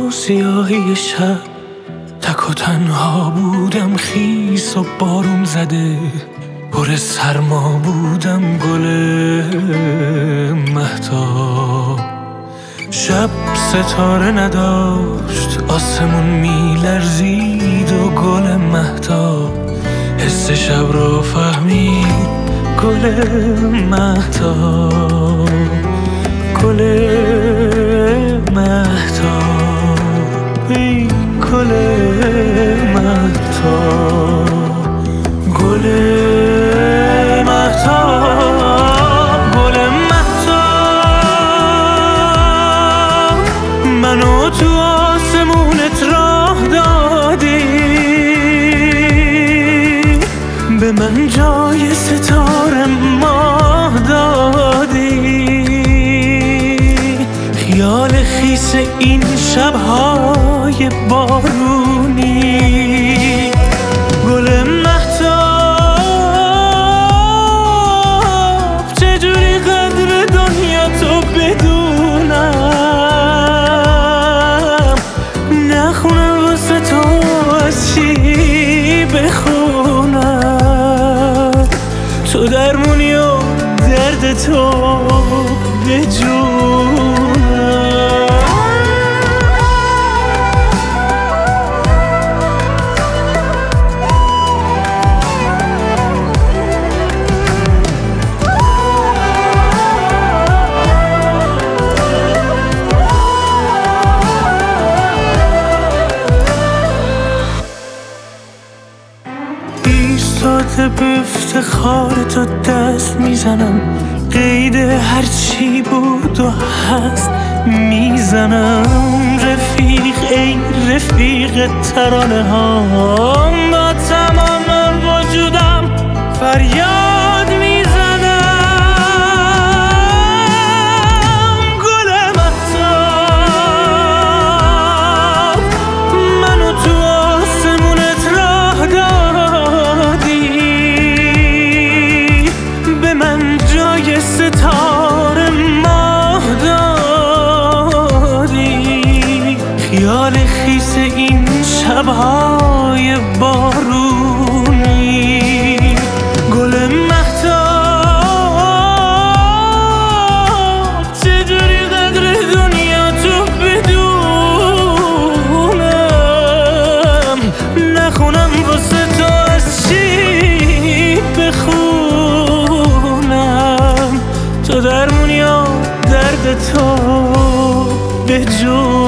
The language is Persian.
سیاهی شب تک و تنها بودم، خیس و بارون زده پر سرما بودم، گل مهتاب. شب ستاره نداشت، آسمون میلرزید و گل مهتاب حس شب رو فهمید، گل مهتاب، گل مهتاب، ای گل مهتاب، گل مهتاب، گل مهتاب. منو تو آسمونت راه دادی، به من جای ستاره ماه دادی. خیال خیس این شب‌های بارونی، گل مهتاب. چجوری قدر دنیا تو بدونم، نخونم واسه تو از چی بخونم. تو درمونی و درد تو به جونم. ایستاده به افتخار تو دست میزنم، قید هرچی بود و هست میزنم. رفیق ای رفیق ترانه ها، با تمام وجودم فریاد میزنم. گل مهتاب، منو تو آسمونت راه دادی، به من جای ستاره ماه دادی. خیال خیس این شب‌های بارونی، گل مهتاب. چجوری قدر دنیا تو بدونم، نخونم واسه تو از چی بخونم. تو درمونی و درد تو به جون.